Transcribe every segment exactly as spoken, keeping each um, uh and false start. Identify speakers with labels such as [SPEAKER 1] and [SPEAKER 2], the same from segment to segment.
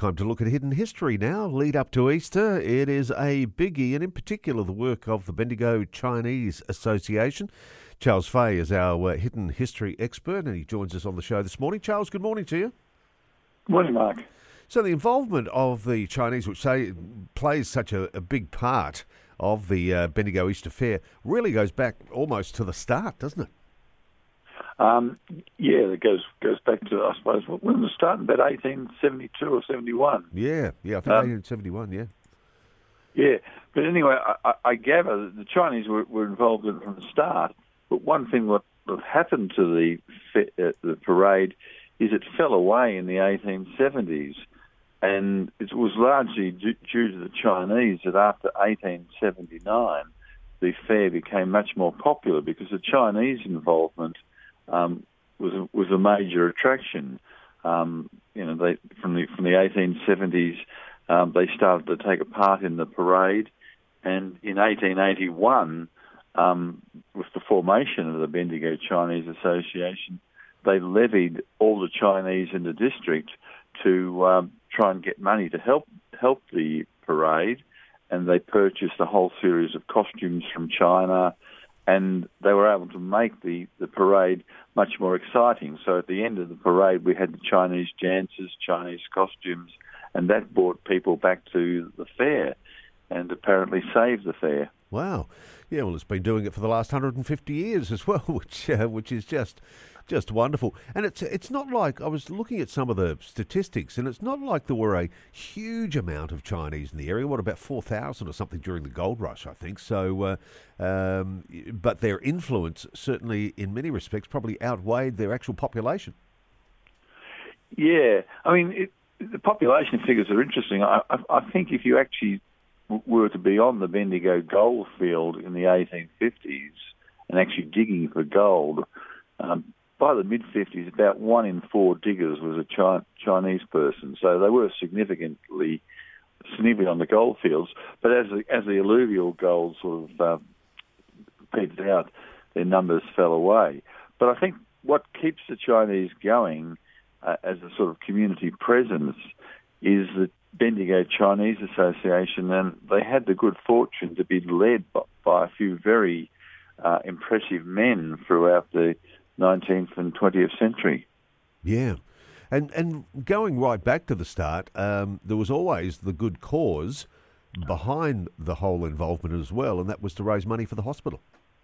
[SPEAKER 1] Time to look at hidden history now. Lead up to Easter, it is a biggie, and in particular the work of the Bendigo Chinese Association. Charles Fay is our uh, hidden history expert, and he joins us on the show this morning. Charles, good morning to you.
[SPEAKER 2] Good morning, Mark.
[SPEAKER 1] So the involvement of the Chinese, which say plays such a, a big part of the uh, Bendigo Easter Fair, really goes back almost to the start, doesn't it?
[SPEAKER 2] Um, yeah, it goes goes back to, I suppose, when was it starting? About eighteen seventy-two or seventy-one.
[SPEAKER 1] Yeah, yeah, I think
[SPEAKER 2] um,
[SPEAKER 1] eighteen seventy-one, yeah.
[SPEAKER 2] Yeah, but anyway, I, I gather that the Chinese were, were involved in it from the start, but one thing what, what happened to the, uh, the parade is it fell away in the eighteen seventies, and it was largely due, due to the Chinese that after eighteen seventy-nine, the fair became much more popular because the Chinese involvement Um, was a, was a major attraction. Um, you know, they from the from the eighteen seventies, um, they started to take a part in the parade, and in eighteen eighty-one, um, with the formation of the Bendigo Chinese Association, they levied all the Chinese in the district to um, try and get money to help help the parade, and they purchased a whole series of costumes from China. And they were able to make the, the parade much more exciting. So at the end of the parade, we had the Chinese dances, Chinese costumes, and that brought people back to the fair and apparently saved the fair.
[SPEAKER 1] Wow. Yeah, well, it's been doing it for the last one hundred fifty years as well, which uh, which is just just wonderful. And it's it's not like, I was looking at some of the statistics, and it's not like there were a huge amount of Chinese in the area. What, about four thousand or something during the gold rush, I think. So, uh, um, but their influence certainly in many respects probably outweighed their actual population.
[SPEAKER 2] Yeah, I mean, it, the population figures are interesting. I, I, I think if you actually were to be on the Bendigo gold field in the eighteen fifties and actually digging for gold, um, by the mid-fifties, about one in four diggers was a Chi- Chinese person. So they were significantly significant on the gold fields. But as the, as the alluvial gold sort of uh, petered out, their numbers fell away. But I think what keeps the Chinese going uh, as a sort of community presence is the Bendigo Chinese Association, and they had the good fortune to be led by, by a few very uh, impressive men throughout the nineteenth and twentieth century.
[SPEAKER 1] Yeah. And and going right back to the start, um, there was always the good cause behind the whole involvement as well, and that was to raise money for the hospital.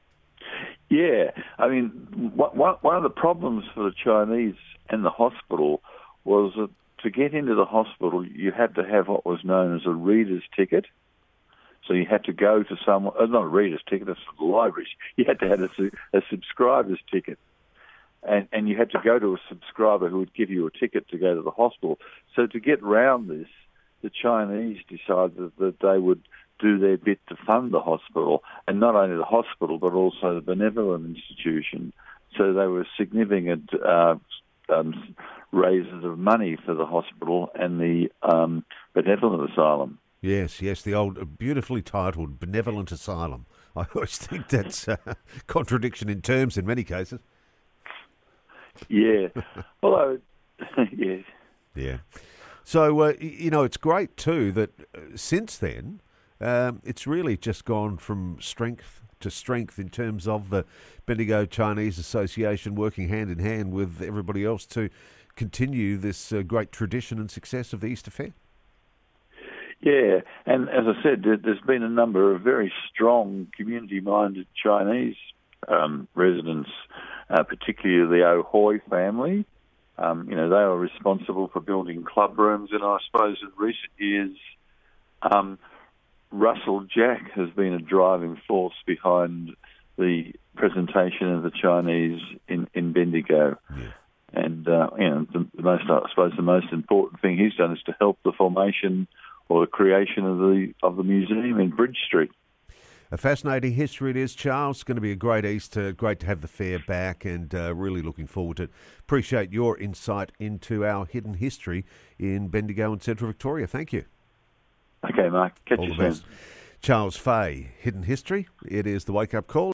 [SPEAKER 2] Yeah. I mean, one, one of the problems for the Chinese and the hospital was that to get into the hospital, you had to have what was known as a reader's ticket. So you had to go to someone, uh, not a reader's ticket, it's the libraries. You had to have a, a subscriber's ticket. And, and you had to go to a subscriber who would give you a ticket to go to the hospital. So to get round this, the Chinese decided that, that they would do their bit to fund the hospital, and not only the hospital, but also the benevolent institution. So they were significant uh, um, raisers of money for the hospital and the um, benevolent asylum.
[SPEAKER 1] Yes, yes, the old, beautifully titled Benevolent Asylum. I always think that's a contradiction in terms in many cases.
[SPEAKER 2] Yeah, although, yes.
[SPEAKER 1] Yeah. So, uh, you know, it's great too that uh, since then, um, it's really just gone from strength to strength in terms of the Bendigo Chinese Association working hand in hand with everybody else to continue this uh, great tradition and success of the Easter Fair.
[SPEAKER 2] Yeah, and as I said, there's been a number of very strong community-minded Chinese um, residents, uh, particularly the O'Hoy family. Um, you know, they were responsible for building club rooms, and I suppose in recent years, um, Russell Jack has been a driving force behind the presentation of the Chinese in, in Bendigo.
[SPEAKER 1] Yeah.
[SPEAKER 2] And, uh, you know, the, the most, I suppose the most important thing he's done is to help the formation or the creation of the of the museum in Bridge Street.
[SPEAKER 1] A fascinating history it is, Charles. It's going to be a great Easter. Great to have the fair back, and uh, really looking forward to it. Appreciate your insight into our hidden history in Bendigo and Central Victoria. Thank you.
[SPEAKER 2] Okay, Mark. Catch
[SPEAKER 1] All
[SPEAKER 2] you
[SPEAKER 1] the
[SPEAKER 2] soon.
[SPEAKER 1] best. Charles Fay, Hidden History. It is the Wake Up Call.